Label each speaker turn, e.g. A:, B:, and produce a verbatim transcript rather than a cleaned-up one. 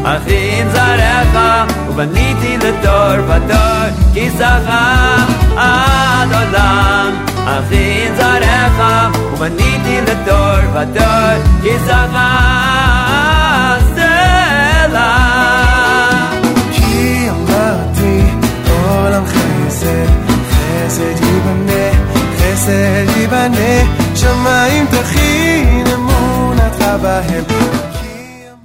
A: אחים זרעך ובניתי לדור ודור כי זכם עד עולם אחים זרעך ובניתי לדור ודור כי זכם סלע
B: כי אמרתי עולם חסד חסד ייבנה חסד ייבנה שמיים תכין אמונתך בהם